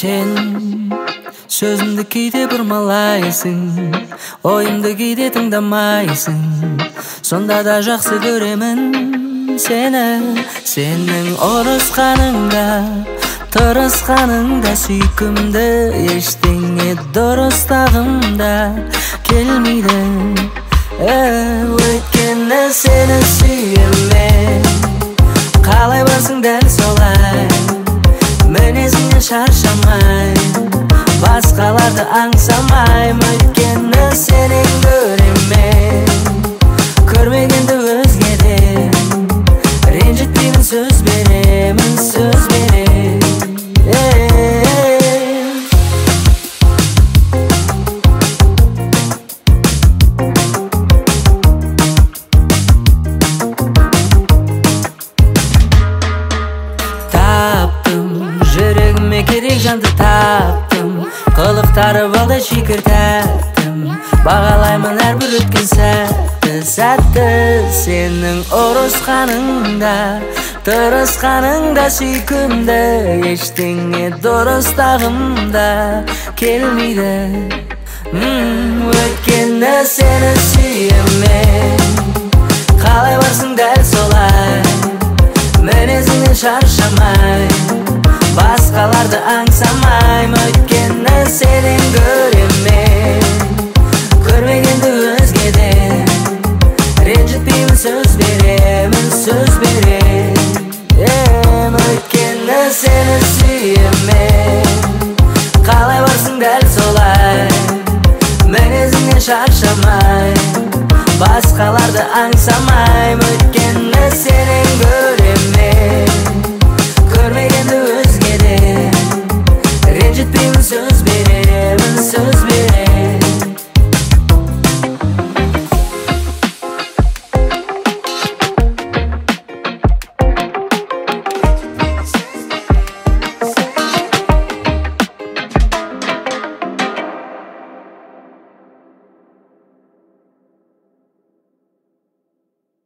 Sen sözümdü кейде бұрмалайсың, ойымды кейде тыңдамайсың. Сонда да жақсы көремін сені. Сенің ұрысқаныңда, тырысқаныңда сүйкімді, ештеңе дұрыстағымда келмейді. Өйткені сені сүйемін. Қалай барсың дәл солай, мінезіңнен шаршамай, басқаларды аңсамаймын. Өйткені сенен көремін, көрмегенді өзгеден. Ренжітпеймін, сөз беремін, сөз беремін. Жүрегіме керек жанды таптым, қылықтары балдай шикір тәттім. Бағалаймын әрбір өткен сәтті. Сенің ұрысқаныңда, тырысқаныңда сүйкімді, ештеңе дұрыстағымда келмейді. Өйткені сені сүйемін. Қалай барсың дәл солай, мінезіңнен шаршамай, басқаларды аңсамаймын. Өйткені сенен көремін, көрмегенді өзгеден. Ренжітпеймін, сөз беремін, сөз беремін. Өйткені сені сүйемін. Қалай барсың дәл солай, мінезіңнен шаршамай, басқаларды аңсамаймын. Өйткені сенен көремін,